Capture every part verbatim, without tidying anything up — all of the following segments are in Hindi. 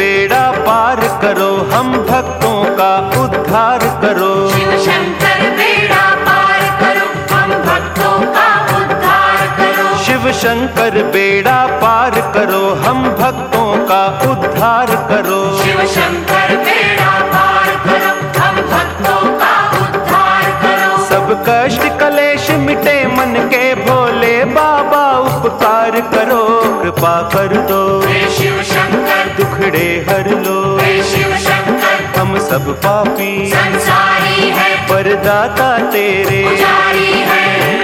बेड़ा पार करो, हम भक्तों का उद्धार करो। शिव शंकर बेड़ा पार करो, हम भक्तों का उद्धार करो। शिव शंकर बेड़ा पार करो, हम भक्तों का उद्धार करो। शिव शंकर बेड़ा पार करो, हम भक्तों का उद्धार करो। सब कष्ट कलेश मिटे मन के, भोले बाबा उपकार करो। कृपा कर दो हे शिव शंकर, दुखड़े हर लो। हे शिव शंकर, हम सब पापी संसारी है, वरदाता तेरे पुजारी है।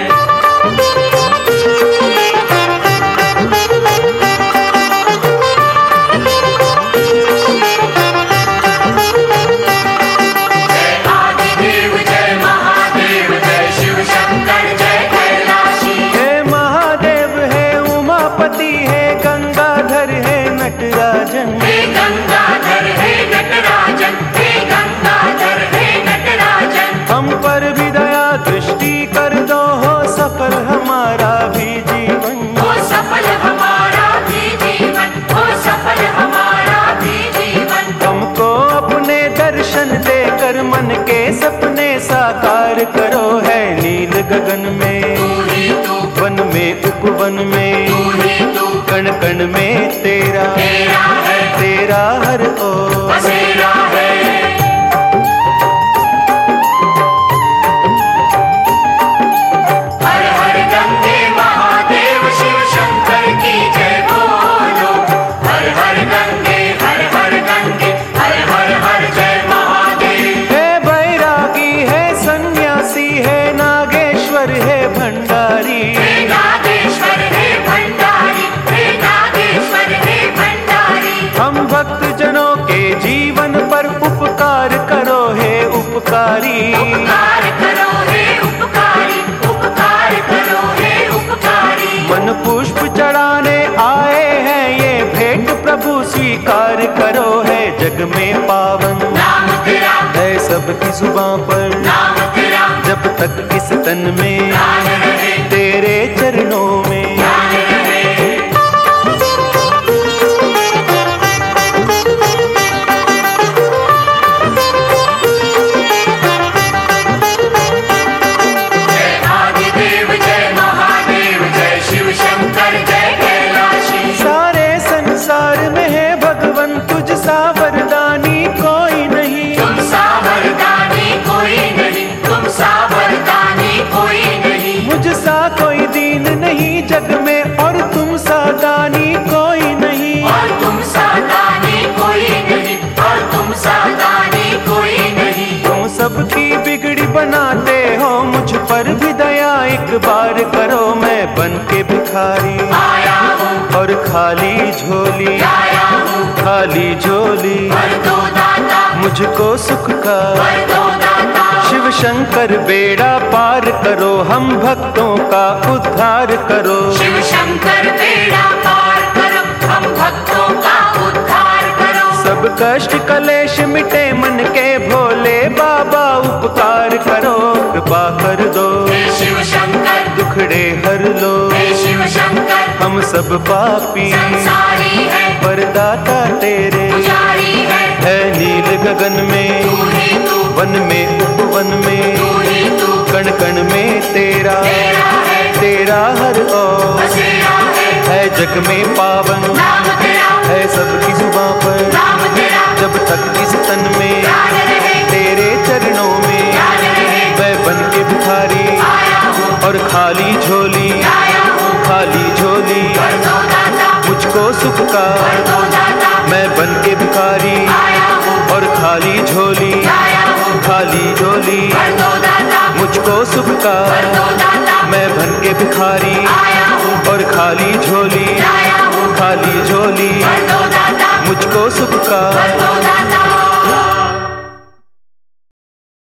नटराजन हे गंगाधर हे नटराजन, हे गंगाधर हे नटराजन। हम पर भी दया दृष्टि कर दो, हो सफल हमारा भी जीवन। हो सफल हमारा भी जीवन, हो सफल हमारा भी जीवन। हमको अपने दर्शन देकर मन के सपने साकार करो। है नील गगन में तू ही तू, वन में उपवन में तू ही तू, कण कण में तेरा तेरा है, तेरा हर ओर बसेरा है। हर हर गंगे महादेव शिव शंकर की जय बोलो। हर हर गंगे हर हर गंगे हर हर हर जय महादेव। है बैरागी है सन्यासी है नागेश्वर है भंडारी। हे नागेश्वर हे भंडारी, हे नागेश्वर हे भंडारी। हम भक्त जनों के जीवन पर उपकार करो हे उपकारी। उपकार करो हे उपकारी, उपकार करो हे उपकारी। मन पुष्प चढ़ाने आए हैं ये भेंट प्रभु स्वीकार करो। है जग में पावन नाम तेरा, है सबकी जुबां पर, नाम तेरा, जब तक इस तन में ध्यान रहे, तेरे चरणों में। ध्यान रहे। जय आदिदेव जय महादेव जय शिव शंकर जय कैलाशी। सारे संसार में है भगवन तुझ सा वरदानी कोई नहीं। तुम सा वरदानी कोई नहीं, तुम सा वरदानी कोई नहीं। मुझ सा कोई दीन नहीं जग में, और तुम सा दानी कोई नहीं। और तुम सा दानी कोई नहीं, और तुम सा दानी कोई नहीं। तुम सबकी बिगड़ी बनाते हो, मुझ पर भी दया एक बार करो। मैं बन के भिखारी आया हूँ और खाली झोली, आया हूँ, खाली झोली वर दो दाता, मुझको सुख का। वर दो दाता। शिव शंकर बेड़ा पार करो, हम भक्तों का उद्धार करो। शिव शंकर बेड़ा पार करो, हम भक्तों का उद्धार करो। सब कष्ट कलेश मिटे मन के, भोले बाबा उपकार करो। कृपा कर दो हे शिव शंकर, दुखड़े हर लो। हे शिव शंकर, हम सब पापी संसारी है, वरदाता तेरे पुजारी है। है नील गगन में तू ही तू, वन में उपवन में तू ही तू, कण कण में तेरा तेरा है, तेरा हर ओर बसेरा है। है जग में पावन नाम तेरा, है सबकी जुबां पर, नाम तेरा, जब तक इस तन में ध्यान रहे, तेरे चरणों में। ध्यान रहे। मैं बन के भिखारी आया हूँ और खाली झोली, आया हूँ, खाली झोली वर दो दाता, मुझको सुख का। वर दो दाता। मैं बन के भिखारी आया हूँ और खाली झोली, आया हूँ, खाली झोली वर दो दाता, मुझको सुख का। वर दो दाता। मैं बन के भिखारी आया हूँ और खाली झोली, आया हूँ, खाली झोली वर दो दाता, मुझको सुख का। वर दो दाता।